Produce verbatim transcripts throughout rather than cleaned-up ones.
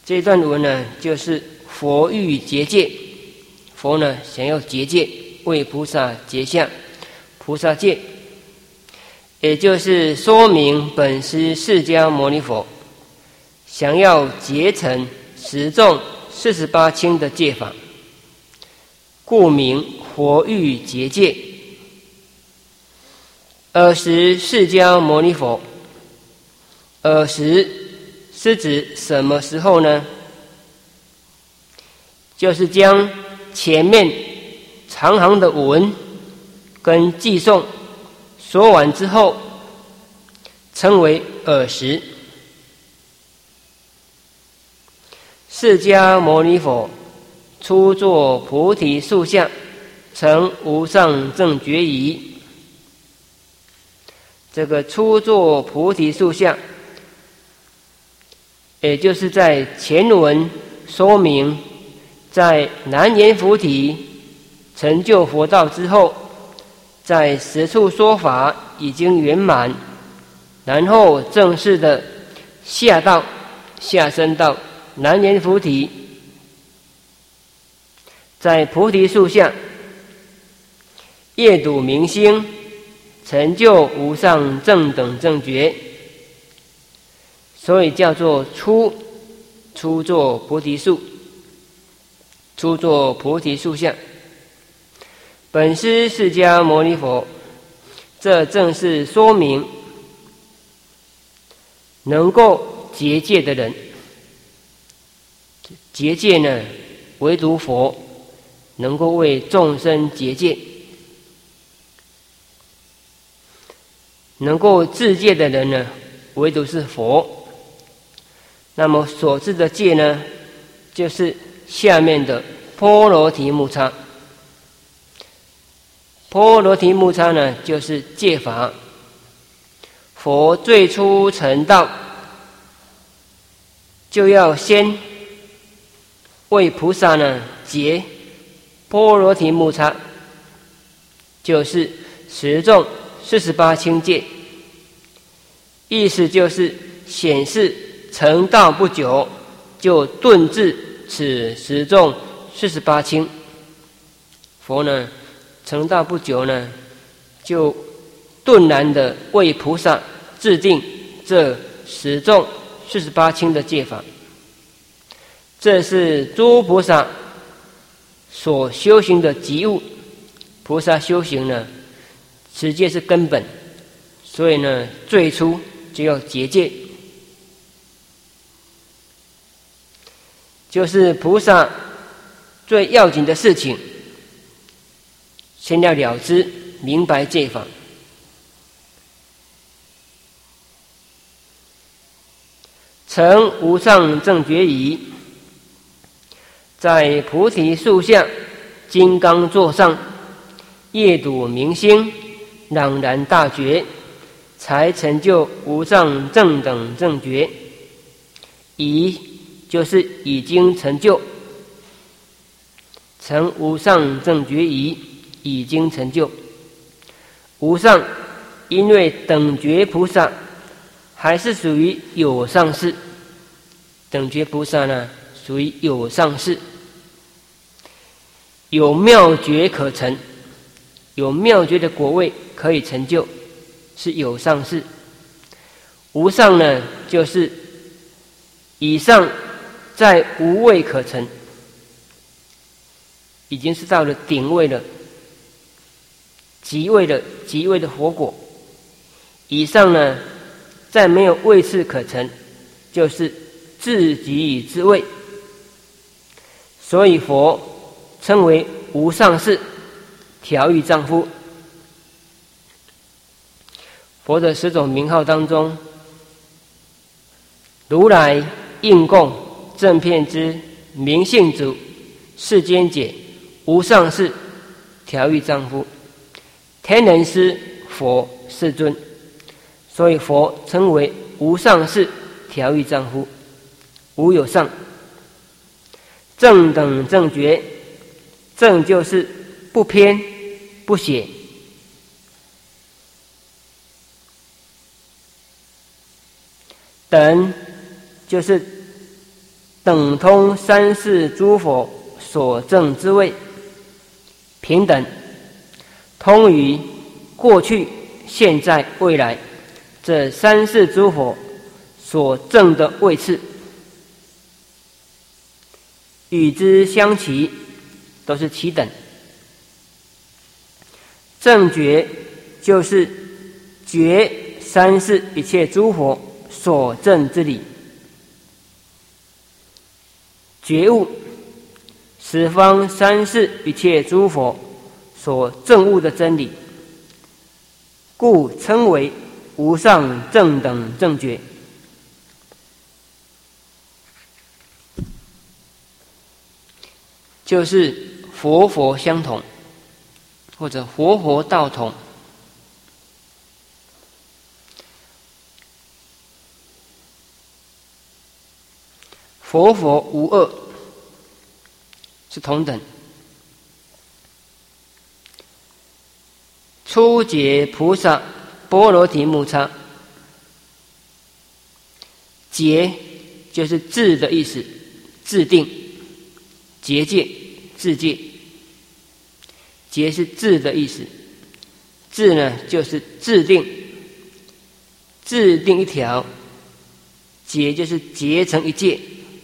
这段文呢，就是佛欲结界，佛呢想要结界，为菩萨结下菩萨戒，也就是说明本师释迦牟尼佛想要结成十众四十八轻的戒法，故名佛欲结界。尔时释迦牟尼佛，尔时是指什么时候呢？就是将前面长行的文跟偈颂说完之后，称为尔时。释迦牟尼佛初坐菩提树下，成无上正觉仪。这个初坐菩提树下，也就是在前文说明，在南阎浮提成就佛道之后，在十处说法已经圆满，然后正式的下道下生到南阎浮提，在菩提树下夜睹明星，成就无上正等正觉，所以叫做初初坐菩提树，初坐菩提树下。本师释迦牟尼佛，这正是说明能够结界的人。结界呢，唯独佛能够为众生结界，能够自戒的人呢，唯独是佛。那么所制的戒呢，就是下面的波罗提木叉。波罗提木叉呢，就是戒法。佛最初成道，就要先为菩萨呢结波罗提木叉，就是十众四十八轻戒，意思就是显示成道不久就顿至此十众四十八轻。佛呢成道不久呢，就顿然的为菩萨制定这十众四十八轻的戒法。这是诸菩萨所修行的极物。菩萨修行呢，持戒是根本，所以呢，最初就要结戒，就是菩萨最要紧的事情，先要了知明白戒法。成无上正觉仪，在菩提树下金刚座上夜睹明星，朗然大觉，才成就无上正等正觉。仪就是已经成就，成无上正觉仪，已经成就。无上，因为等觉菩萨还是属于有上士，等觉菩萨呢属于有上士，有妙觉可成，有妙觉的果位可以成就，是有上士。无上呢，就是以上在无位可成，已经是到了顶位了，极位的极位的佛果。以上呢，再没有位次可成，就是自己之位。所以佛称为无上士，调御丈夫。佛的十种名号当中，如来应供正遍知明性主世间解无上士，调御丈夫。天人师佛世尊，所以佛称为无上士，调御丈夫。无有上，正等正觉，正就是不偏不邪，等就是等通三世诸佛所证之位，平等通于过去、现在、未来这三世诸佛所证的位次，与之相齐，都是齐等。正觉就是觉三世一切诸佛所证之理，觉悟十方三世一切诸佛所证悟的真理，故称为无上正等正觉。就是佛佛相同，或者佛佛道同。佛佛无二，是同等。初觉菩萨波罗提木叉，觉就是智的意思，制定、结界、制戒。结是制的意思，制呢就是制定，制定一条，结就是结成一戒，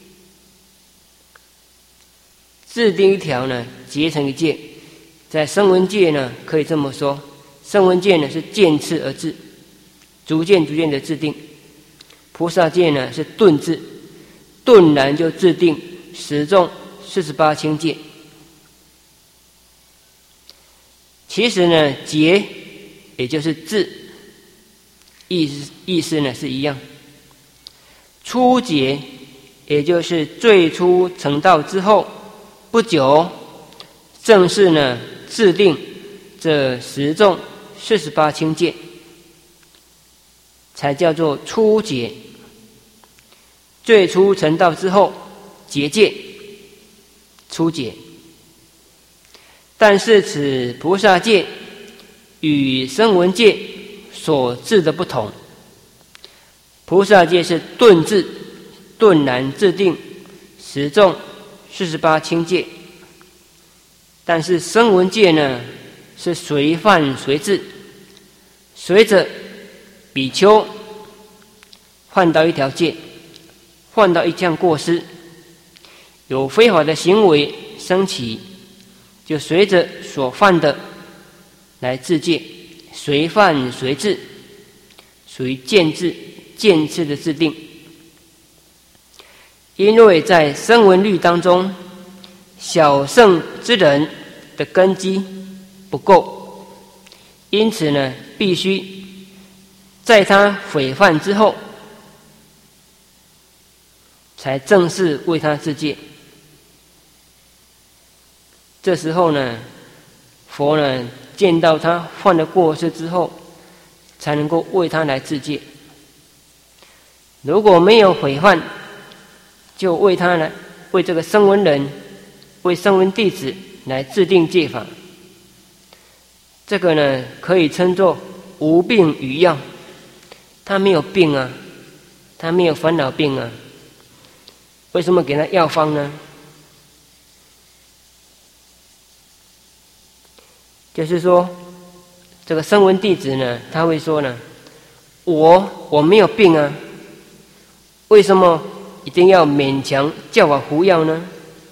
制定一条呢结成一戒。在声闻界呢可以这么说，声闻界呢是渐次而至，逐渐逐渐的制定。菩萨界呢是顿至，顿然就制定十众四十八轻戒。其实呢，结也就是智，意思意思呢是一样。初结也就是最初成道之后不久，正式呢制定这十众四十八轻戒，才叫做初结。最初成道之后结戒，初结。但是此菩萨戒与声闻戒所制的不同，菩萨戒是顿制，顿然制定十众四十八轻戒，但是声闻戒呢是随犯随制，随着比丘犯到一条戒，犯到一项过失，有非法的行为升起，就随着所犯的来制戒，随犯随制，属于渐制、渐次的制定。因为在声闻律当中，小乘之人的根基不够，因此呢，必须在他毁犯之后，才正式为他制戒。这时候呢，佛呢见到他犯了过失之后，才能够为他来制戒。如果没有毁犯，就为他来为这个声闻人、为声闻弟子来制定戒法。这个呢，可以称作无病与药。他没有病啊，他没有烦恼病啊，为什么给他药方呢？就是说，这个声闻弟子呢，他会说呢，我我没有病啊，为什么一定要勉强叫我服药呢？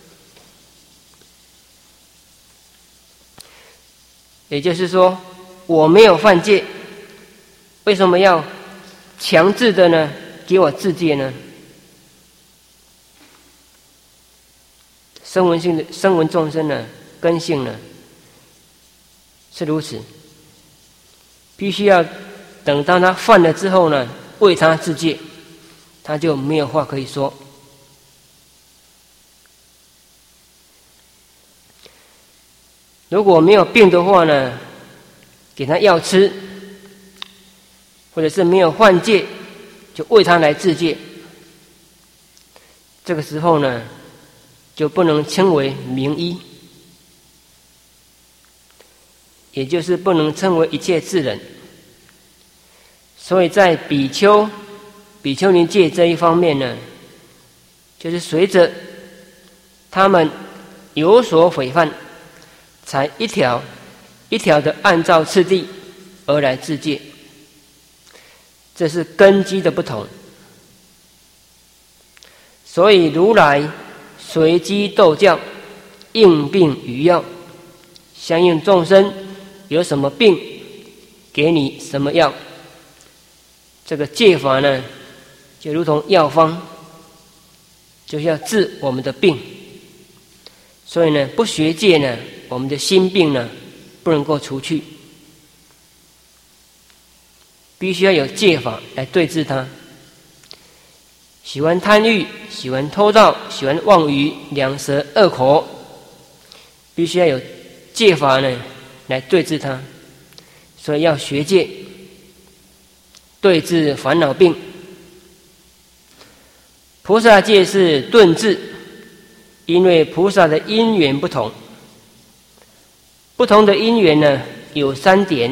也就是说，我没有犯戒，为什么要强制的呢给我制戒呢？声闻性的声闻众生呢，根性呢是如此，必须要等到他犯了之后呢，为他制戒，他就没有话可以说。如果没有病的话呢，给他药吃，或者是没有犯戒，就为他来制戒。这个时候呢，就不能称为名医，也就是不能称为一切智人。所以在比丘、比丘尼戒这一方面呢， 就是随着他们有所毁犯，才一条一条的按照次第而来自戒。这是根基的不同。所以如来随机斗教，应病于药，相应众生有什么病，给你什么药。这个戒法呢，就如同药方，就是要治我们的病。所以呢，不学戒呢，我们的心病呢不能够除去，必须要有戒法来对治它。喜欢贪欲，喜欢偷盗，喜欢妄语，两舌恶口，必须要有戒法呢来对治它。所以要学戒，对治烦恼病。菩萨戒是顿治，因为菩萨的因缘不同，不同的因缘呢有三点。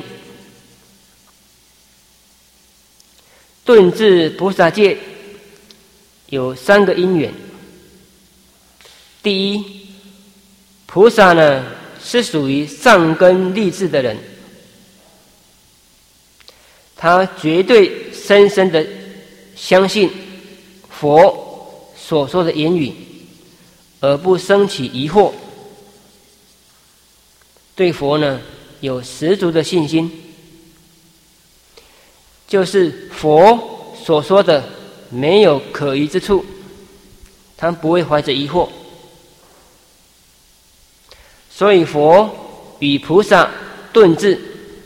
顿治菩萨戒有三个因缘。第一，菩萨呢是属于上根立志的人，他绝对深深的相信佛所说的言语，而不生起疑惑，对佛呢有十足的信心，就是佛所说的没有可疑之处，他不会怀着疑惑。所以佛与菩萨顿治，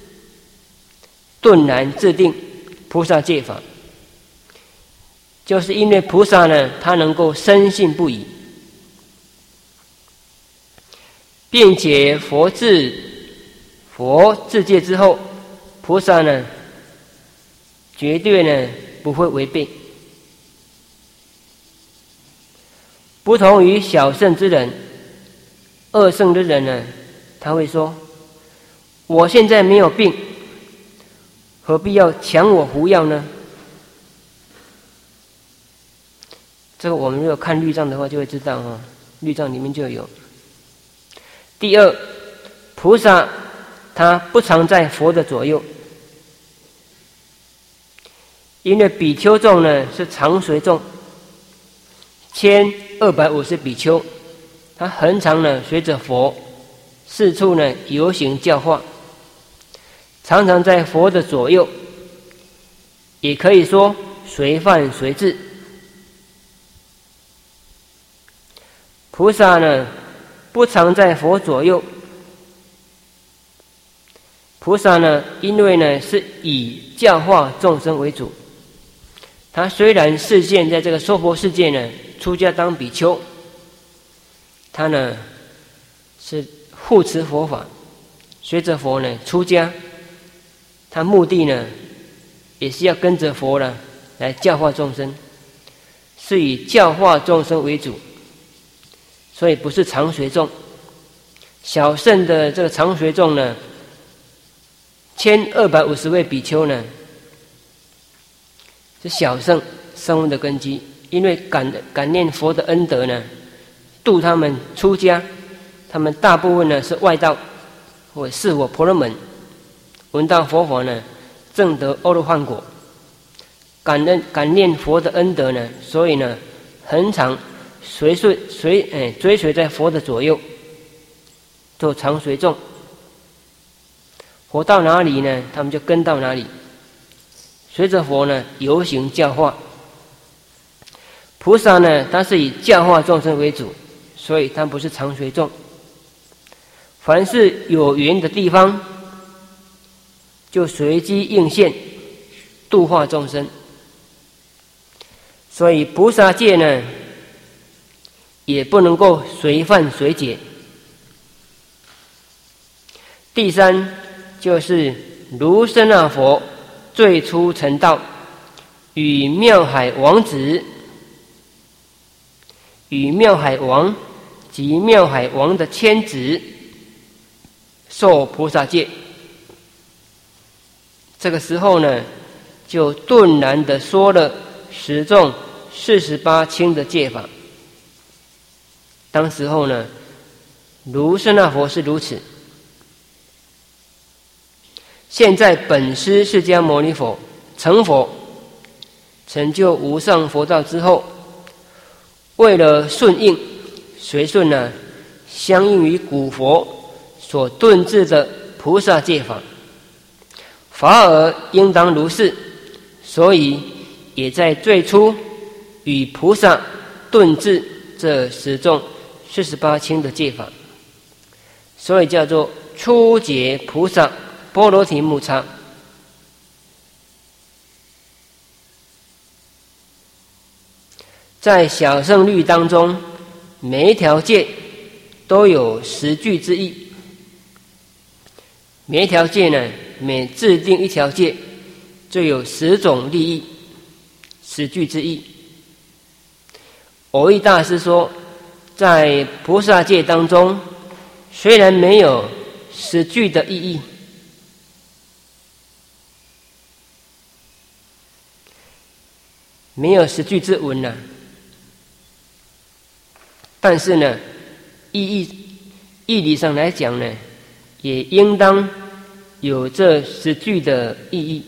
顿然制定菩萨戒法，就是因为菩萨呢，他能够深信不疑，并且佛治佛治戒之后，菩萨呢绝对呢不会违背。不同于小圣之人，二圣之人呢，他会说：我现在没有病，何必要抢我服药呢？这个我们如果看律藏的话就会知道哈，律藏里面就有。第二，菩萨他不常在佛的左右，因为比丘众呢是常随众，千二百五十比丘，他恒常呢随着佛四处呢游行教化，常常在佛的左右，也可以说随犯随治。菩萨呢不常在佛左右，菩萨呢因为呢是以教化众生为主，他虽然示现在这个娑婆世界呢出家当比丘，他呢是护持佛法，随着佛呢出家，他目的呢也是要跟着佛呢来教化众生，是以教化众生为主，所以不是常随众。小圣的这个常随众呢，千二百五十位比丘呢，是小圣生的根基，因为感感念佛的恩德呢，度他们出家，他们大部分呢是外道或是我婆罗门，闻到佛法呢，证得阿罗汉果，感恩感念佛的恩德呢，所以呢，恒常随顺随哎追随在佛的左右，做常随众。佛到哪里呢，他们就跟到哪里，随着佛呢游行教化。菩萨呢，他是以教化众生为主，所以他不是常随众。凡是有缘的地方，就随机应现，度化众生。所以菩萨戒呢，也不能够随犯随解。第三就是如舍那佛最初成道，与妙海王子与妙海王及妙海王的千子受菩萨戒。这个时候呢，就顿然的说了十众四十八轻的戒法。 当时候呢，如是那佛是如此。现在本师释迦牟尼佛成佛，成就无上佛道之后，为了顺应，随顺呢，相应于古佛所顿至的菩萨戒法，法尔应当如是，所以也在最初与菩萨顿至这十种四十八轻的戒法，所以叫做初结菩萨波罗提木叉。在小乘律当中，每一条戒都有十句之意。每一条戒呢，每制定一条戒，就有十种利益，十句之意。蕅益大师说，在菩萨戒当中，虽然没有十句的意义，没有十句之文呢、啊，但是呢，意义义理上来讲呢，也应当有这十句的意义。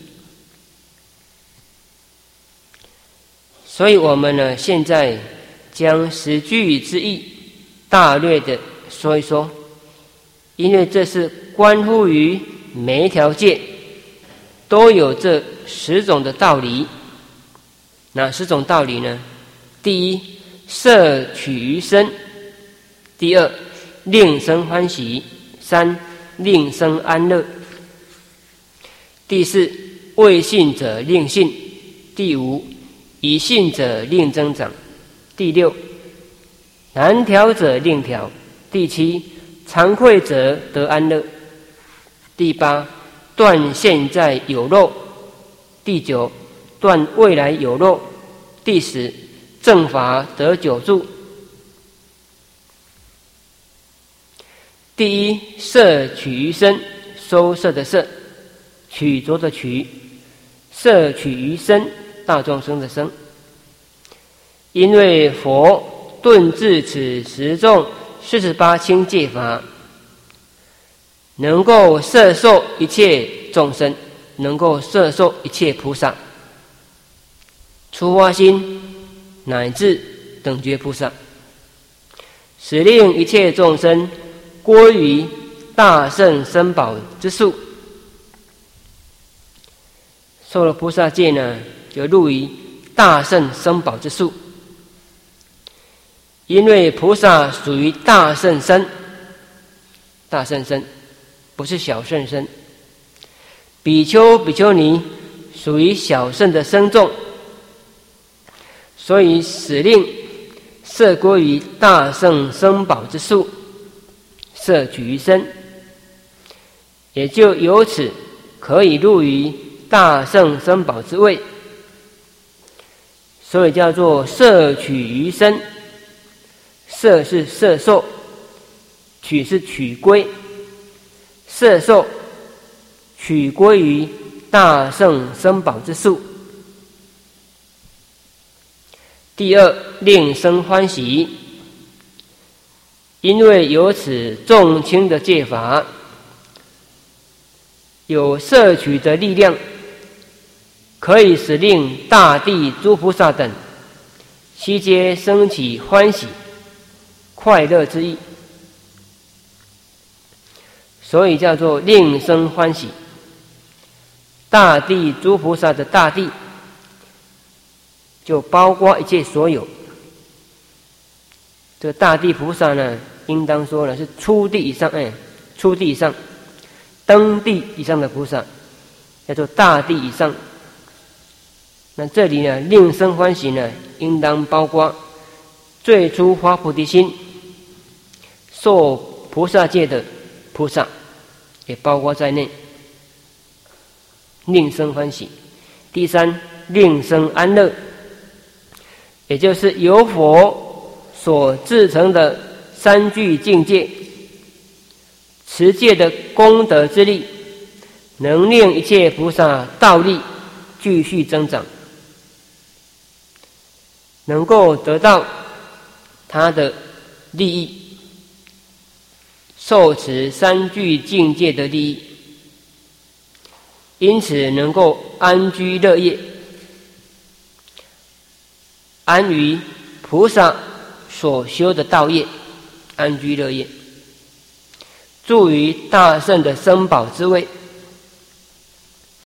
所以我们呢，现在将十句之意大略的说一说，因为这是关乎于每一条戒都有这十种的道理。哪十种道理呢？第一，摄取于身；第二，令生欢喜；三，令生安乐；第四，未信者令信；第五，已信者令增长；第六，难调者令调；第七，惭愧者得安乐；第八，断现在有漏；第九，断未来有漏；第十，正法得久住。第一，摄取于身，收摄的摄，取着的取，摄取于身，大众生的生。因为佛顿至此十种四十八轻戒法，能够摄受一切众生，能够摄受一切菩萨，初发心乃至等觉菩萨，使令一切众生归于大圣身宝之术。受了菩萨戒呢，就入于大圣身宝之术。因为菩萨属于大圣身，大圣身不是小圣身，比丘比丘尼属于小圣的身众，所以使令摄归于大圣身宝之术，摄取于身，也就由此可以入于大圣身宝之位，所以叫做摄取于身。摄是摄受，取是取归，摄受取归于大圣身宝之术。第二，令生欢喜，因为有此重轻的戒法，有摄取的力量，可以使令大地诸菩萨等悉皆生起欢喜快乐之意，所以叫做令生欢喜。大地诸菩萨的大地就包括一切所有。这个大地菩萨呢，应当说呢是初地以上，哎，初地以上、登地以上的菩萨，叫做大地以上。那这里呢，令生欢喜呢，应当包括最初发菩提心、受菩萨戒的菩萨，也包括在内，令生欢喜。第三，令生安乐，也就是由佛所制成的三具境界，持戒的功德之力，能令一切菩萨道力继续增长，能够得到他的利益，受持三具境界的利益，因此能够安居乐业，安于菩萨所修的道业，安居乐业，住于大圣的僧宝之位。